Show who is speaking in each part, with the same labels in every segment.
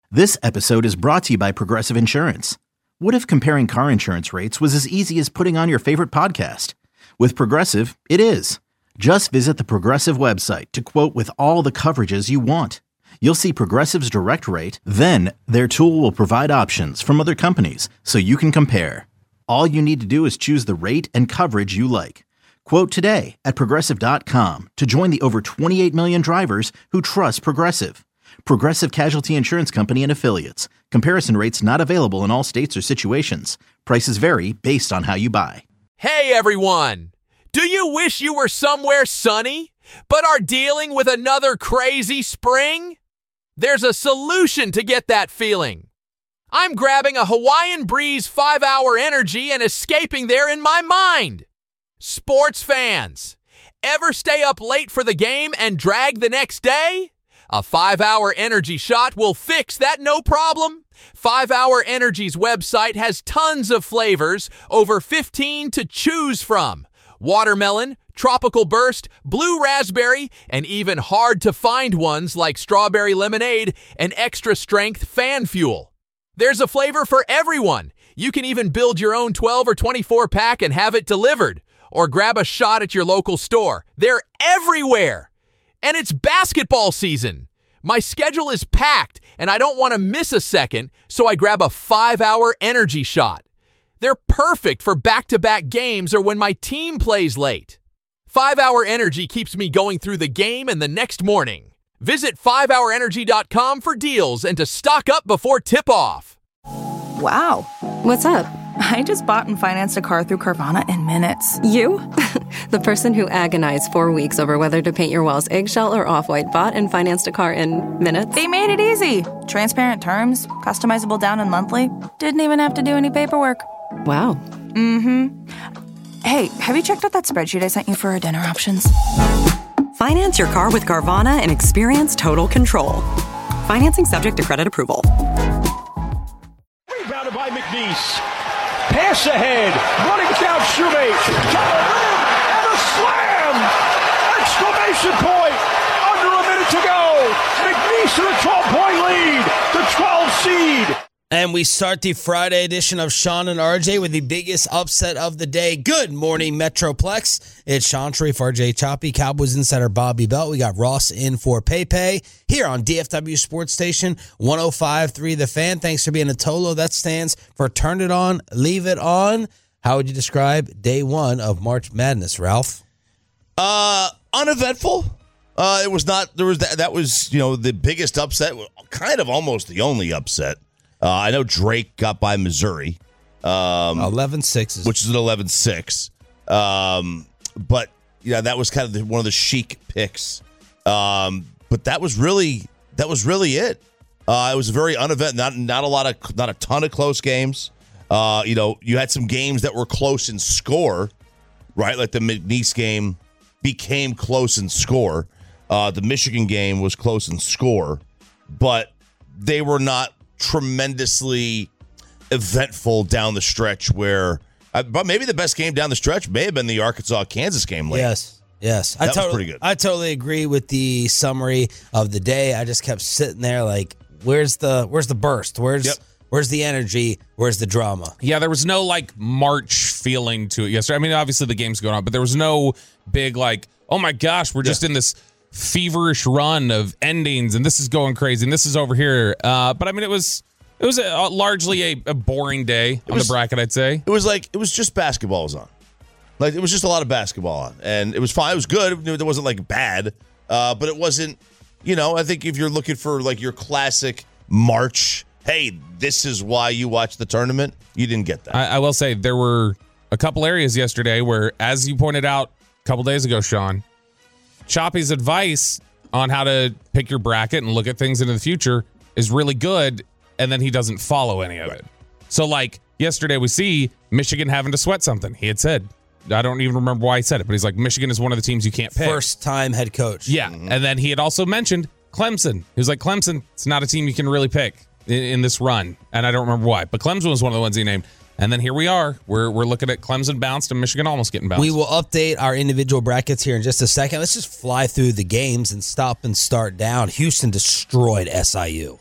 Speaker 1: This episode is brought to you by Progressive Insurance. What if comparing car insurance rates was as easy as putting on your favorite podcast? With Progressive, it is. Just visit the Progressive website to quote with all the coverages you want. You'll see Progressive's direct rate, then their tool will provide options from other companies so you can compare. All you need to do is choose the rate and coverage you like. Quote today at Progressive.com to join the over 28 million drivers who trust Progressive. Progressive Casualty Insurance Company and Affiliates. Comparison rates not available in all states or situations. Prices vary based on how you buy.
Speaker 2: Hey everyone! Do you wish you were somewhere sunny, but are dealing with another crazy spring? There's a solution to get that feeling. I'm grabbing a Hawaiian Breeze 5-hour energy and escaping there in my mind. Sports fans, ever stay up late for the game and drag the next day? A 5-hour energy shot will fix that no problem. 5-Hour Energy's website has tons of flavors, over 15 to choose from. Watermelon, tropical burst, blue raspberry, and even hard-to-find ones like strawberry lemonade and extra-strength fan fuel. There's a flavor for everyone. You can even build your own 12 or 24-pack and have it delivered. Or grab a shot at your local store. They're everywhere. And it's basketball season. My schedule is packed, and I don't want to miss a second, so I grab a 5-hour energy shot. They're perfect for back-to-back games or when my team plays late. 5-Hour Energy keeps me going through the game and the next morning. Visit 5hourenergy.com for deals and to stock up before tip-off.
Speaker 3: Wow.
Speaker 4: What's up?
Speaker 3: I just bought and financed a car through Carvana in minutes.
Speaker 4: You? The person who agonized 4 weeks over whether to paint your walls eggshell or off-white bought and financed a car in minutes?
Speaker 3: They made it easy. Transparent terms, customizable down and monthly. Didn't even have to do any paperwork.
Speaker 4: Wow.
Speaker 3: Mm-hmm. Hey, have you checked out that spreadsheet I sent you for our dinner options?
Speaker 5: Finance your car with Carvana and experience total control. Financing subject to credit approval.
Speaker 6: Rebounded by McNeese. Pass ahead. Running down Shoemate. Got a rim and a slam! Exclamation point! Under a minute to go. McNeese in a 12-point lead. The 12 seed.
Speaker 7: And we start the Friday edition of Sean and RJ with the biggest upset of the day. Good morning, Metroplex. It's Sean Sharif, RJ Choppy, Cowboys insider Bobby Belt. We got Ross in for Pepe here on DFW Sports Station 105.3 The Fan. Thanks for being a Tolo. That stands for Turn It On, Leave It On. How would you describe day one of March Madness, Ralph?
Speaker 8: Uneventful. It was not. There was that was the biggest upset. Kind of almost the only upset. I know Drake got by Missouri.
Speaker 7: 11-6.
Speaker 8: Which is an 11-6. But, that was kind of one of the chic picks. But that was really it. It was a very uneventful, not a ton of close games. You had some games that were close in score, right? Like the McNeese game became close in score. The Michigan game was close in score, but they were not tremendously eventful down the stretch but maybe the best game down the stretch may have been the Arkansas-Kansas game late.
Speaker 7: Yes.
Speaker 8: That was pretty good.
Speaker 7: I totally agree with the summary of the day. I just kept sitting there like, where's the burst? Where's the energy? Where's the drama?
Speaker 9: Yeah, there was no March feeling to it yesterday. I mean, obviously the game's going on, but there was no big oh my gosh, we're just in this feverish run of endings and this is going crazy and this is over here. But I mean, it was largely a boring day on the bracket, I'd say.
Speaker 8: It was just basketball was on. It was just a lot of basketball on. And it was fine. It was good. It wasn't bad. But it wasn't, I think if you're looking for your classic March, hey, this is why you watch the tournament, you didn't get that.
Speaker 9: I will say there were a couple areas yesterday where, as you pointed out a couple days ago, Sean, Choppy's advice on how to pick your bracket and look at things into the future is really good, and then he doesn't follow any of it. So, yesterday we see Michigan having to sweat something. He had said, I don't even remember why he said it, but he's like, Michigan is one of the teams you can't pick.
Speaker 7: First-time head coach.
Speaker 9: Yeah, And then he had also mentioned Clemson. He was like, Clemson, it's not a team you can really pick in this run, and I don't remember why. But Clemson was one of the ones he named. And then here we are. We're looking at Clemson bounced and Michigan almost getting bounced.
Speaker 7: We will update our individual brackets here in just a second. Let's just fly through the games and stop and start down. Houston destroyed SIU.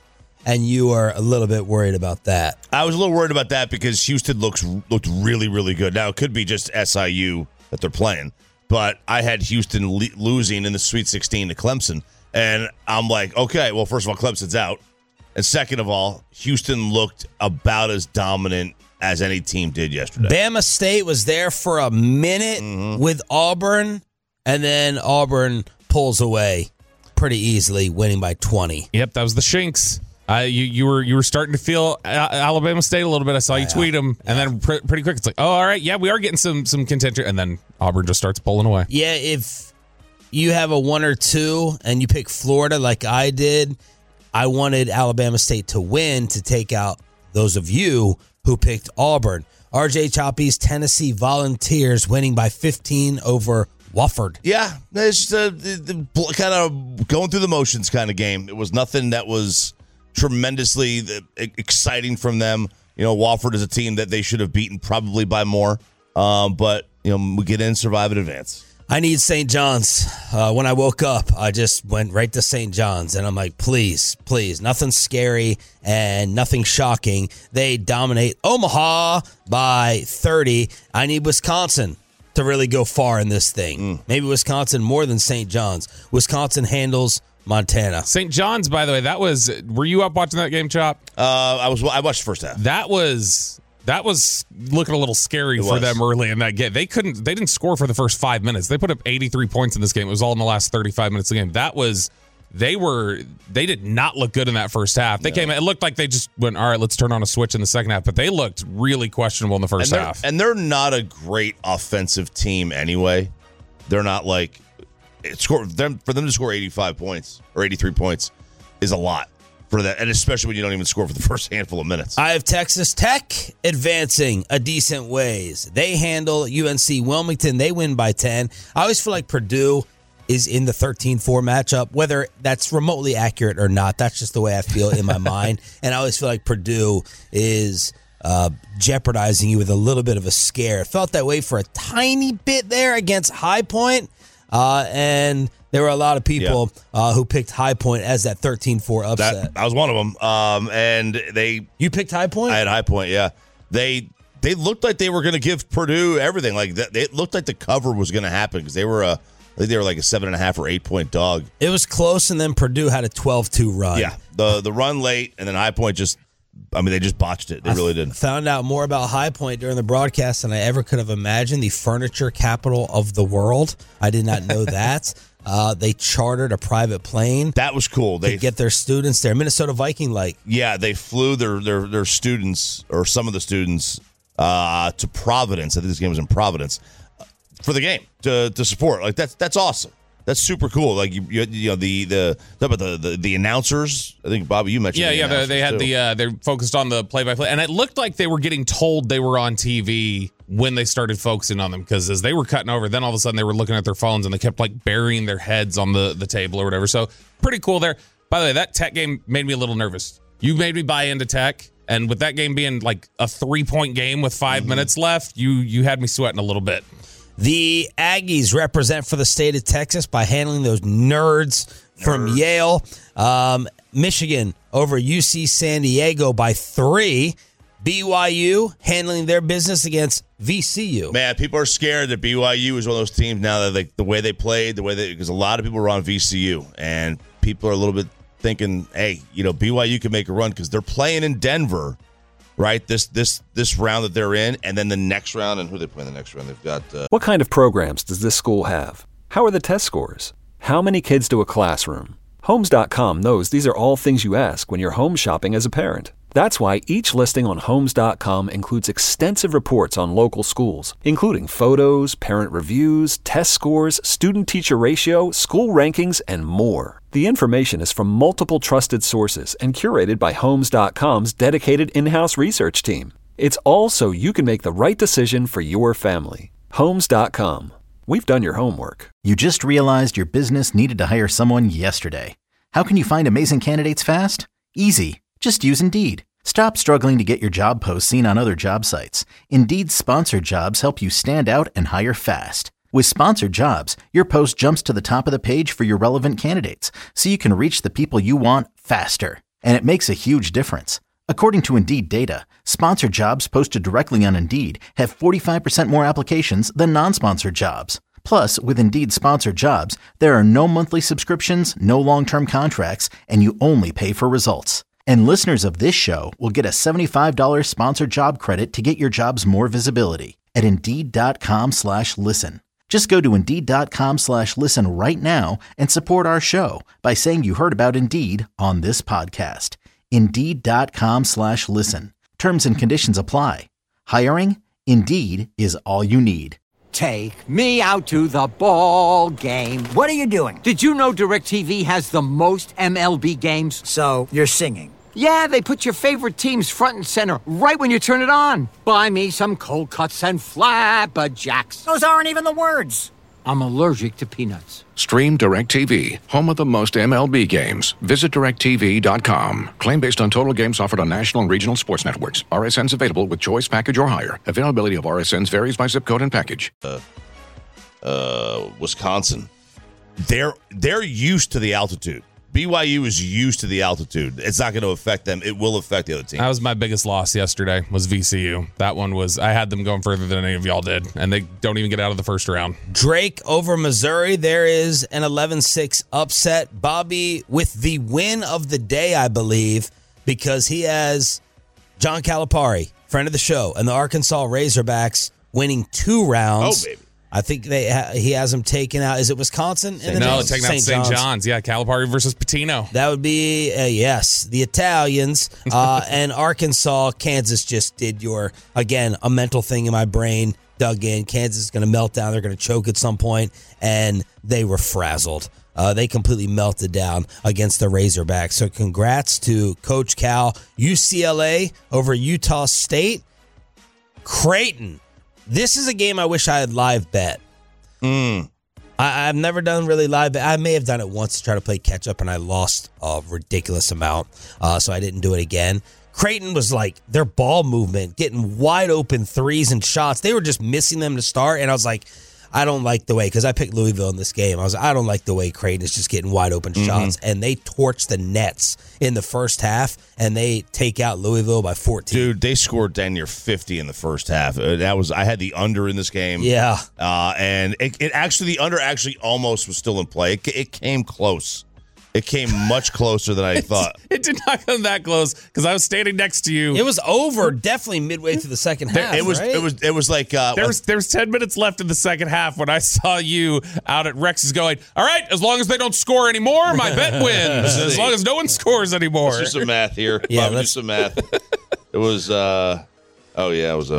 Speaker 7: and you are a little bit worried about that.
Speaker 8: I was a little worried about that because Houston looked really, really good. Now, it could be just SIU that they're playing, but I had Houston losing in the Sweet 16 to Clemson, and I'm like, okay, well, first of all, Clemson's out, and second of all, Houston looked about as dominant as any team did yesterday.
Speaker 7: Bama State was there for a minute with Auburn, and then Auburn pulls away pretty easily, winning by 20.
Speaker 9: Yep, that was the Shinks. You were starting to feel Alabama State a little bit. I saw you tweet them, and then pretty quick, it's like, oh, all right, yeah, we are getting some contention, and then Auburn just starts pulling away.
Speaker 7: Yeah, if you have a 1 or 2 and you pick Florida like I did, I wanted Alabama State to win to take out those of you who picked Auburn. RJ Choppy's Tennessee Volunteers winning by 15 over Wofford.
Speaker 8: Yeah, it's just the kind of going through the motions kind of game. It was nothing that was tremendously exciting from them. You know, Wofford is a team that they should have beaten probably by more. But, you know, we get in, survive, and advance.
Speaker 7: I need St. John's. When I woke up, I just went right to St. John's, and I'm like, please, nothing scary and nothing shocking. They dominate Omaha by 30. I need Wisconsin to really go far in this thing. Maybe Wisconsin more than St. John's. Wisconsin handles Montana.
Speaker 9: St. John's, by the way, were you up watching that game, Chop?
Speaker 8: I watched the first half.
Speaker 9: That was looking a little scary for them early in that game. They didn't score for the first 5 minutes. They put up 83 points in this game. It was all in the last 35 minutes of the game. They did not look good in that first half. They came. It looked like they just went, all right, let's turn on a switch in the second half. But they looked really questionable in the first half.
Speaker 8: And they're not a great offensive team anyway. They're not like for them to score 85 points or 83 points is a lot for that, and especially when you don't even score for the first handful of minutes.
Speaker 7: I have Texas Tech advancing a decent ways. They handle UNC Wilmington. They win by 10. I always feel like Purdue is in the 13-4 matchup, whether that's remotely accurate or not. That's just the way I feel in my mind. And I always feel like Purdue is jeopardizing you with a little bit of a scare. It felt that way for a tiny bit there against High Point. And there were a lot of people who picked High Point as that 13-4 upset.
Speaker 8: I was one of them. And
Speaker 7: You picked High Point?
Speaker 8: I had High Point, yeah. They looked like they were going to give Purdue everything. Like it looked like the cover was going to happen because they were I think they were like a 7.5 or 8 point dog.
Speaker 7: It was close, and then Purdue had a 12-2 run.
Speaker 8: Yeah, the run late, and then High Point they just botched it. They really did.
Speaker 7: Found out more about High Point during the broadcast than I ever could have imagined. The furniture capital of the world. I did not know that. They chartered a private plane.
Speaker 8: That was cool.
Speaker 7: They get their students there. Minnesota Viking-like.
Speaker 8: Yeah, they flew their students, or some of the students, to Providence. I think this game was in Providence. For the game to support, like that's awesome. That's super cool. Like you know the announcers. I think Bobby, you mentioned.
Speaker 9: Yeah. They had
Speaker 8: too.
Speaker 9: they're focused on the play-by-play, and it looked like they were getting told they were on TV when they started focusing on them, because as they were cutting over, then all of a sudden they were looking at their phones and they kept like burying their heads on the table or whatever. So pretty cool there. By the way, that Tech game made me a little nervous. You made me buy into Tech, and with that game being like a 3-point game with 5 minutes left, you had me sweating a little bit.
Speaker 7: The Aggies represent for the state of Texas by handling those nerds from Yale. Michigan over UC San Diego by 3. BYU handling their business against VCU.
Speaker 8: Man, people are scared that BYU is one of those teams now that the way they played, because a lot of people were on VCU, and people are a little bit thinking, hey, BYU can make a run because they're playing in Denver. Right, this round that they're in, and then the next round, and who they play in the next round? They've got.
Speaker 10: What kind of programs does this school have? How are the test scores? How many kids do a classroom? Homes.com knows these are all things you ask when you're home shopping as a parent. That's why each listing on Homes.com includes extensive reports on local schools, including photos, parent reviews, test scores, student-teacher ratio, school rankings, and more. The information is from multiple trusted sources and curated by Homes.com's dedicated in-house research team. It's all so you can make the right decision for your family. Homes.com. We've done your homework.
Speaker 1: You just realized your business needed to hire someone yesterday. How can you find amazing candidates fast? Easy. Just use Indeed. Stop struggling to get your job posts seen on other job sites. Indeed's sponsored jobs help you stand out and hire fast. With sponsored jobs, your post jumps to the top of the page for your relevant candidates, so you can reach the people you want faster. And it makes a huge difference. According to Indeed data, sponsored jobs posted directly on Indeed have 45% more applications than non-sponsored jobs. Plus, with Indeed sponsored jobs, there are no monthly subscriptions, no long-term contracts, and you only pay for results. And listeners of this show will get a $75 sponsored job credit to get your jobs more visibility at Indeed.com/listen. Just go to Indeed.com/listen right now and support our show by saying you heard about Indeed on this podcast. Indeed.com/listen. Terms and conditions apply. Hiring? Indeed is all you need.
Speaker 11: Take me out to the ball game.
Speaker 12: What are you doing?
Speaker 11: Did you know DirecTV has the most MLB games?
Speaker 12: So, you're singing.
Speaker 11: Yeah, they put your favorite teams front and center right when you turn it on. Buy me some cold cuts and flabberjacks.
Speaker 12: Those aren't even the words.
Speaker 11: I'm allergic to peanuts.
Speaker 13: Stream DirecTV, home of the most MLB games. Visit DirecTV.com. Claim based on total games offered on national and regional sports networks. RSNs available with choice package or higher. Availability of RSNs varies by zip code and package.
Speaker 8: Wisconsin. They're used to the altitude. BYU is used to the altitude. It's not going to affect them. It will affect the other team.
Speaker 9: That was my biggest loss yesterday, was VCU. That one was, I had them going further than any of y'all did, and they don't even get out of the first round.
Speaker 7: Drake over Missouri. There is an 11-6 upset. Bobby with the win of the day, I believe, because he has John Calipari, friend of the show, and the Arkansas Razorbacks winning 2 rounds.
Speaker 8: Oh, baby.
Speaker 7: I think he has them taken out. Is it Wisconsin?
Speaker 9: Taking out St. John's. Yeah, Calipari versus Patino.
Speaker 7: That would be, yes, the Italians. And Arkansas, Kansas just did a mental thing in my brain, dug in. Kansas is going to melt down. They're going to choke at some point, and they were frazzled. They completely melted down against the Razorbacks. So congrats to Coach Cal. UCLA over Utah State. Creighton. This is a game I wish I had live bet. I've never done really live bet. I may have done it once to try to play catch up, and I lost a ridiculous amount, so I didn't do it again. Creighton was like their ball movement, getting wide open threes and shots. They were just missing them to start, and I was like, I don't like the way, because I picked Louisville in this game. I don't like the way Creighton is just getting wide open shots, and they torched the Nets in the first half, and they take out Louisville by 14.
Speaker 8: Dude, they scored down near 50 in the first half. I had the under in this game.
Speaker 7: Yeah.
Speaker 8: And it actually, the under actually almost was still in play. It came close. It came much closer than I thought.
Speaker 9: It did not come that close because I was standing next to you.
Speaker 7: It was over definitely midway through the second half.
Speaker 8: It was like
Speaker 9: there was 10 minutes left in the second half when I saw you out at Rex's going, all right, as long as they don't score anymore, my bet wins. As long as no one scores anymore.
Speaker 8: Let's do some math here.
Speaker 7: Yeah,
Speaker 8: let's do some math. It was it was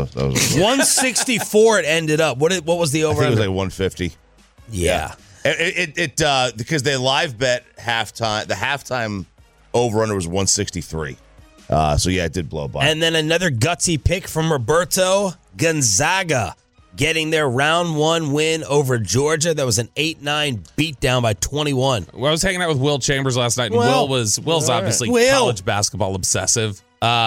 Speaker 7: 164 it ended up. What was the over?
Speaker 8: I think it was like 150.
Speaker 7: Yeah.
Speaker 8: It because they live bet halftime. The halftime over under was 163. So yeah, it did blow by.
Speaker 7: And then another gutsy pick from Roberto Gonzaga, getting their round 1 win over Georgia. That was an 8-9 beatdown by 21.
Speaker 9: Well, I was hanging out with Will Chambers last night, and Will's obviously college basketball obsessive.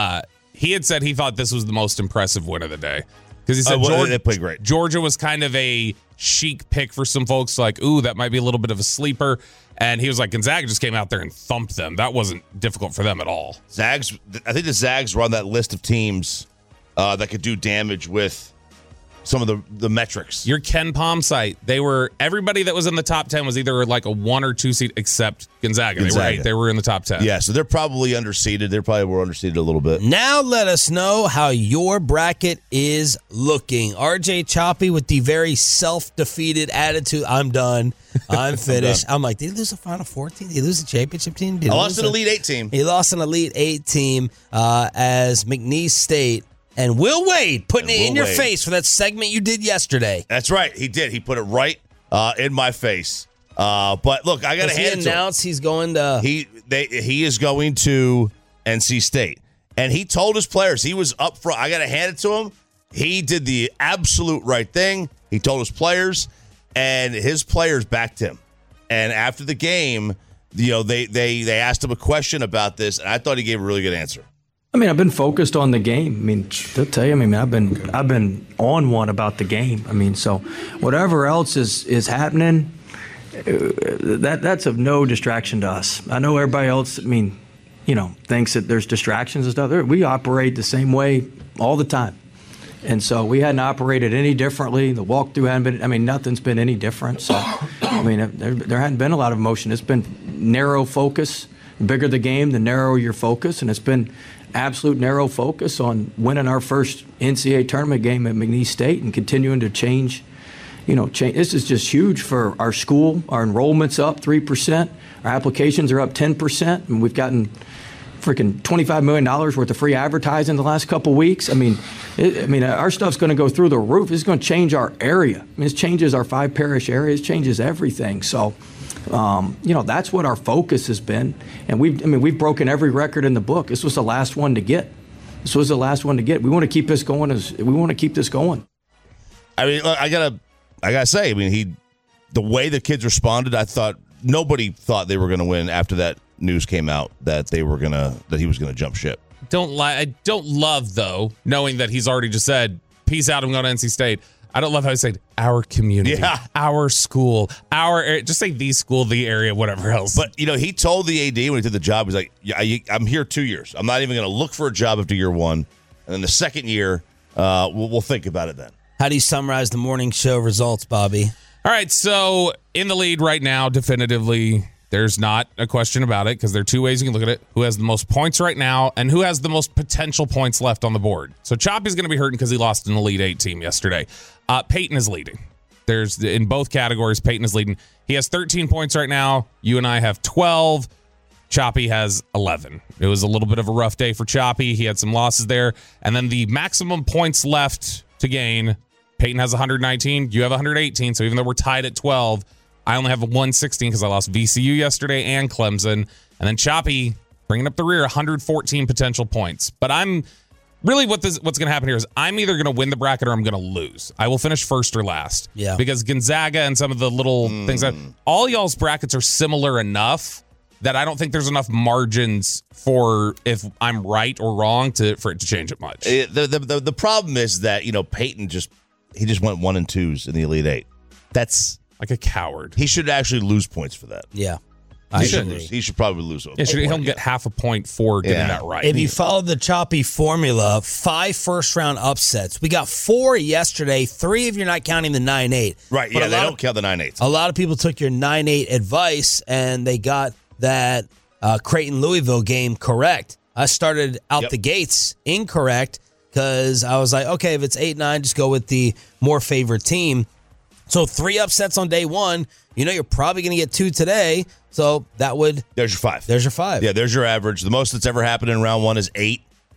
Speaker 9: He had said he thought this was the most impressive win of the day. Because he said
Speaker 8: they played great.
Speaker 9: Georgia was kind of a chic pick for some folks, like, ooh, that might be a little bit of a sleeper. And he was like, Gonzaga just came out there and thumped them. That wasn't difficult for them at all.
Speaker 8: I think the Zags were on that list of teams that could do damage with some of the metrics.
Speaker 9: Your Ken Palm site, everybody that was in the top 10 was either like a 1 or 2 seed except Gonzaga. They were in the top 10.
Speaker 8: Yeah, so they're probably underseeded. They probably were underseeded a little bit.
Speaker 7: Now let us know how your bracket is looking. RJ Choppy with the very self-defeated attitude. I'm done. I'm finished. I'm like, did he lose a Final Four team? Did he lose a championship team?
Speaker 8: I lost an Elite 8 team.
Speaker 7: He lost an Elite 8 team as McNeese State. And Will Wade putting it in your face for that segment you did yesterday.
Speaker 8: That's right. He did. He put it right in my face. But look, I got to hand it to him.
Speaker 7: He announced he's going to...
Speaker 8: He is going to NC State. And he told his players, he was up front. I got to hand it to him. He did the absolute right thing. He told his players, and his players backed him. And after the game, they asked him a question about this, and I thought he gave a really good answer.
Speaker 14: I mean, I've been focused on the game. I mean, they'll tell you. I mean, I've been on one about the game. I mean, so whatever else is happening, that's of no distraction to us. I know everybody else. I mean, thinks that there's distractions and stuff. We operate the same way all the time. And so we hadn't operated any differently. The walkthrough hadn't been, nothing's been any different. So, there hadn't been a lot of emotion. It's been narrow focus. The bigger the game, the narrower your focus. And it's been absolute narrow focus on winning our first NCAA tournament game at McNeese State and continuing to change. This is just huge for our school. Our enrollment's up 3%. Our applications are up 10%. And we've gotten freaking $25 million worth of free advertising the last couple weeks. Our stuff's going to go through the roof. It's going to change our area. It changes our 5 parish areas, changes everything. So, that's what our focus has been. And we've broken every record in the book. This was the last one to get. We want to keep this going.
Speaker 8: I gotta say, the way the kids responded, I thought nobody thought they were going to win after that news came out that he was gonna jump ship.
Speaker 9: I don't love, though, knowing that he's already just said, peace out, I'm going to NC State. I don't love how he said our community, our school, our area. Just say the school, the area, whatever else.
Speaker 8: But, he told the AD when he did the job, he's like, I'm here 2 years. I'm not even going to look for a job after year 1. And then the second year, we'll think about it then.
Speaker 7: How do you summarize the morning show results, Bobby?
Speaker 9: All right, so in the lead right now, definitively, there's not a question about it because there are two ways you can look at it. Who has the most points right now and who has the most potential points left on the board. So Choppy's going to be hurting because he lost an Elite 8 team yesterday. Peyton is leading. In both categories, Peyton is leading. He has 13 points right now. You and I have 12. Choppy has 11. It was a little bit of a rough day for Choppy. He had some losses there. And then the maximum points left to gain, Peyton has 119. You have 118. So even though we're tied at 12, I only have 116 because I lost VCU yesterday and Clemson. And then Choppy bringing up the rear, 114 potential points. But I'm really what's going to happen here is I'm either going to win the bracket or I'm going to lose. I will finish first or last.
Speaker 7: Yeah.
Speaker 9: Because Gonzaga and some of the little things that all y'all's brackets are similar enough that I don't think there's enough margins for if I'm right or wrong for it to change it much.
Speaker 8: The problem is that Peyton just went 1 and 2s in the Elite 8. That's
Speaker 9: like a coward.
Speaker 8: He should actually lose points for that.
Speaker 7: Yeah.
Speaker 8: He should probably lose.
Speaker 9: He'll get half a point for getting that right.
Speaker 7: If you follow the Choppy formula, 5 first-round upsets. We got 4 yesterday, 3 if you're not counting the 9-8.
Speaker 8: Right,
Speaker 7: but
Speaker 8: they don't count the 9-8s.
Speaker 7: A lot of people took your 9-8 advice, and they got that Creighton-Louisville game correct. I started out the gates incorrect because I was like, okay, if it's 8-9, just go with the more favored team. So 3 upsets on day 1. You're probably going to get 2 today. So that would...
Speaker 8: There's your 5.
Speaker 7: There's your 5.
Speaker 8: Yeah, there's your average. The most that's ever happened in round 1 is 8.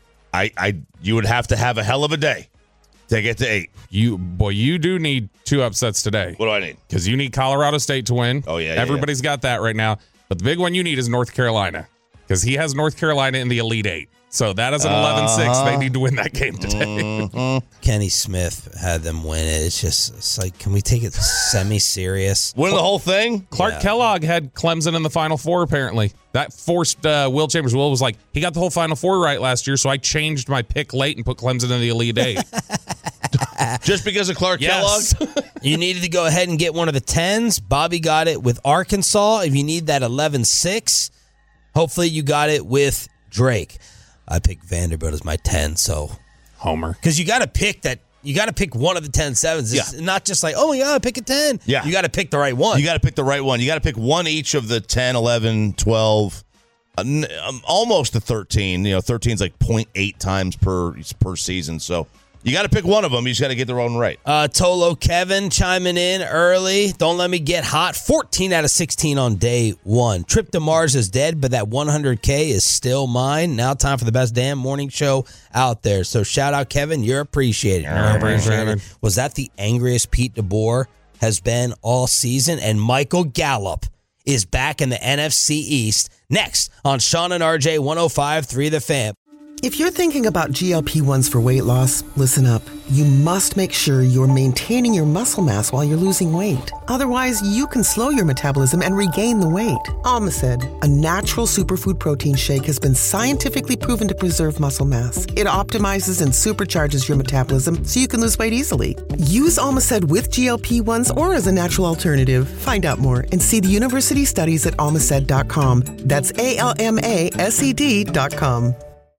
Speaker 8: You would have to have a hell of a day to get to 8.
Speaker 9: You do need 2 upsets today.
Speaker 8: What do I need?
Speaker 9: Because you need Colorado State to win.
Speaker 8: Oh, yeah.
Speaker 9: Everybody's got that right now. But the big one you need is North Carolina. Because he has North Carolina in the Elite 8. So that is an 11-6. They need to win that game today.
Speaker 7: Kenny Smith had them win it. It's like, can we take it semi-serious?
Speaker 8: Win the whole thing?
Speaker 9: Clark Kellogg had Clemson in the Final Four, apparently. That forced Will Chambers. Will was like, he got the whole Final Four right last year, so I changed my pick late and put Clemson in the Elite 8.
Speaker 8: Just because of Clark Kellogg?
Speaker 7: You needed to go ahead and get one of the 10s. Bobby got it with Arkansas. If you need that 11-6, hopefully you got it with Drake. I picked Vanderbilt as my 10, so
Speaker 9: Homer.
Speaker 7: Because you got to pick that. You got to pick one of the 10 sevens. It's not just like, oh, my God, pick a 10.
Speaker 8: Yeah.
Speaker 7: You got to pick the right one.
Speaker 8: You got to pick the right one. You got to pick one each of the 10, 11, 12, almost the 13. 13 is like 0.8 times per season. So you got to pick one of them. You just got to get the one right.
Speaker 7: Tolo Kevin chiming in early. Don't let me get hot. 14 out of 16 on day 1. Trip to Mars is dead, but that 100K is still mine. Now time for the best damn morning show out there. So shout out, Kevin. You're appreciated. Was that the angriest Pete DeBoer has been all season? And Michael Gallup is back in the NFC East. Next on Sean and RJ 105.3 The Fan.
Speaker 15: If you're thinking about GLP-1s for weight loss, listen up. You must make sure you're maintaining your muscle mass while you're losing weight. Otherwise, you can slow your metabolism and regain the weight. Almacid, a natural superfood protein shake, has been scientifically proven to preserve muscle mass. It optimizes and supercharges your metabolism so you can lose weight easily. Use Almacid with GLP-1s or as a natural alternative. Find out more and see the university studies at almacid.com. That's ALMASED.com.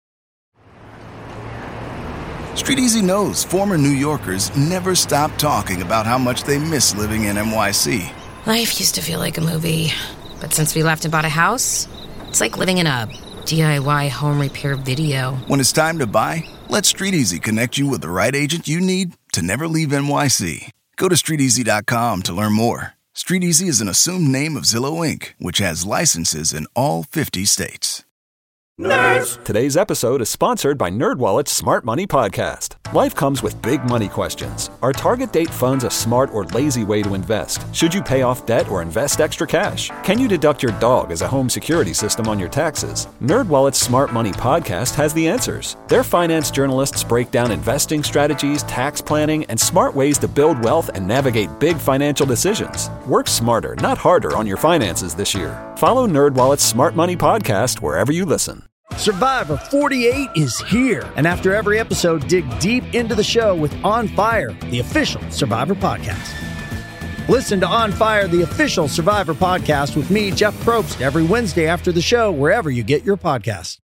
Speaker 16: Street Easy knows former New Yorkers never stop talking about how much they miss living in NYC.
Speaker 17: Life used to feel like a movie, but since we left and bought a house, it's like living in a DIY home repair video.
Speaker 16: When it's time to buy, let Street Easy connect you with the right agent you need to never leave NYC. Go to StreetEasy.com to learn more. Street Easy is an assumed name of Zillow Inc., which has licenses in all 50 states.
Speaker 10: Nerds! Today's episode is sponsored by NerdWallet's Smart Money Podcast. Life comes with big money questions. Are target date funds a smart or lazy way to invest? Should you pay off debt or invest extra cash? Can you deduct your dog as a home security system on your taxes? NerdWallet's Smart Money Podcast has the answers. Their finance journalists break down investing strategies, tax planning, and smart ways to build wealth and navigate big financial decisions. Work smarter, not harder on your finances this year. Follow NerdWallet's Smart Money Podcast wherever you listen.
Speaker 18: Survivor 48 is here. And after every episode, dig deep into the show with On Fire, the official Survivor podcast. Listen to On Fire, the official Survivor podcast with me, Jeff Probst, every Wednesday after the show, wherever you get your podcasts.